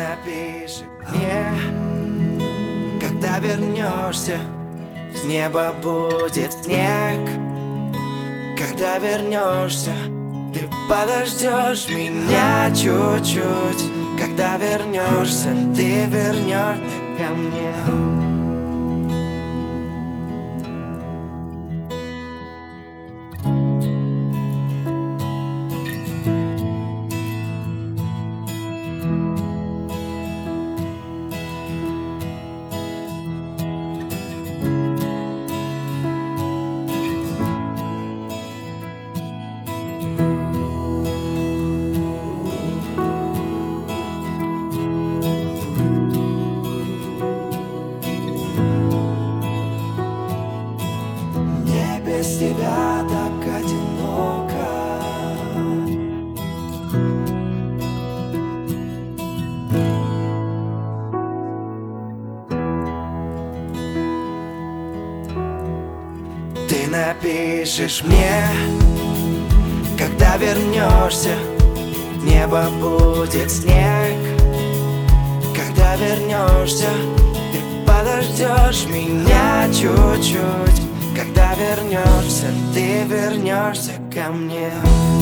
напиши мне, когда вернешься. С неба будет снег. Когда вернешься, ты подождешь меня чуть-чуть. Когда вернешься, ты вернешься ко мне. Без тебя так одиноко. Ты напишешь мне, когда вернешься. Небо будет снег. Когда вернешься, ты подождешь меня чуть-чуть. Когда вернешься, ты вернешься ко мне.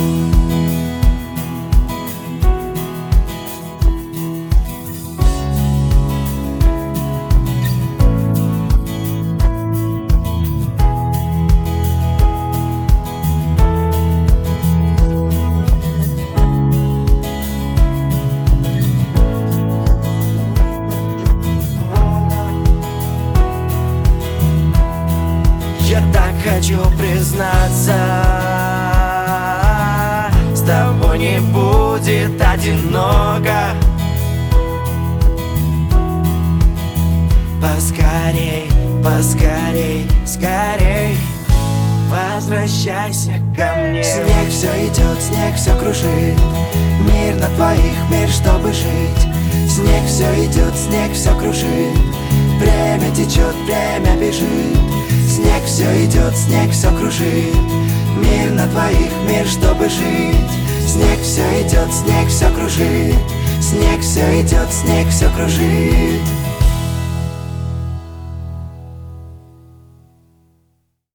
Я так хочу признаться, с тобой не будет одиноко. Поскорей, поскорей, скорей возвращайся ко мне. Снег все идет, снег все кружит. Мир на твоих, мир, чтобы жить. Снег все идет, снег все кружит. Время течет, время бежит. Снег все идет, снег все кружит. Мир на твоих, мир, чтобы жить. Снег все идет, снег все кружит. Снег все идет, снег все кружит.